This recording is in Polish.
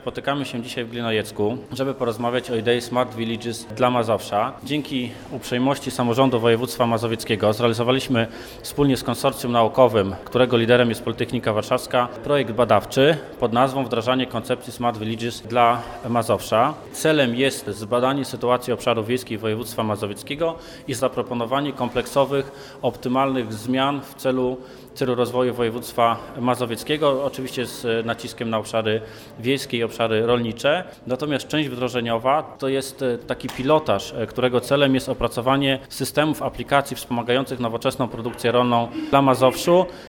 spotykamy się dzisiaj w Glinojecku, żeby porozmawiać o idei Smart Villages dla Mazowsza. Dzięki uprzejmości Samorządu Województwa Mazowieckiego zrealizowaliśmy wspólnie z konsorcjum naukowym, którego liderem jest Politechnika Warszawska, projekt badawczy pod nazwą Wdrażanie koncepcji Smart Villages dla Mazowsza. Celem jest zbadanie sytuacji obszarów wiejskich województwa mazowieckiego i zaproponowanie kompleksowych, optymalnych zmian w celu rozwoju województwa mazowieckiego, oczywiście z naciskiem na obszary wiejskie i obszary rolnicze. Natomiast część wdrożeniowa to jest taki pilotaż, którego celem jest opracowanie systemów aplikacji wspomagających nowoczesną produkcję rolną dla Mazowszu